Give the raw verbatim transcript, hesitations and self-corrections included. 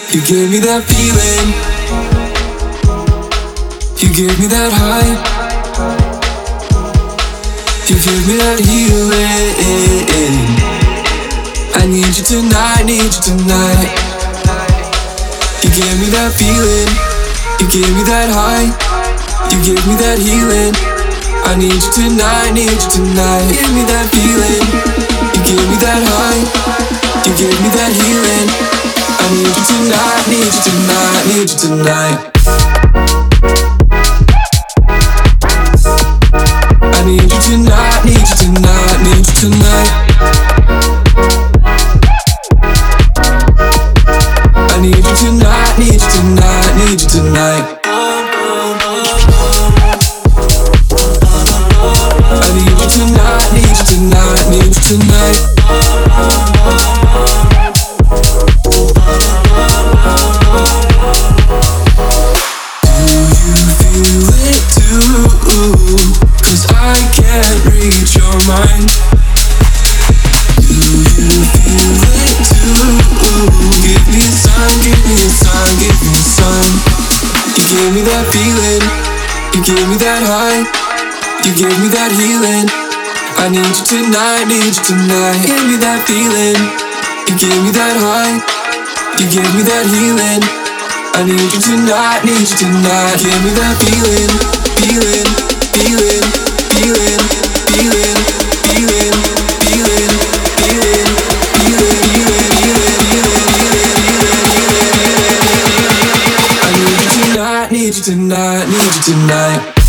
You gave me that feeling. You gave me that high. You gave me that healing. I need you tonight, need you tonight. You gave me that feeling. You gave me that high. You gave me that healing. I need you tonight, need you tonight. Give me that feeling. You gave me that high. You gave me that healing. I need you tonight, need you tonight, need you tonight. I need you tonight, need you tonight, need you tonight. I need you tonight, need you tonight, need you tonight. I need you tonight, need you tonight, need you tonight. Do you feel it too? 'Cause I can't reach your mind. Do you feel it too? Give me a sign, give me a sign, give me a sign. You gave me that feeling. You gave me that high. You gave me that healing. I need you tonight, need you tonight. Give me that feeling. You gave me that high. You gave me that healing. I need you tonight, need you tonight. Give me that feeling, feeling, feeling, feeling, feeling, feeling, feeling, feeling, feeling, feeling. I need you tonight, need you tonight, need you tonight.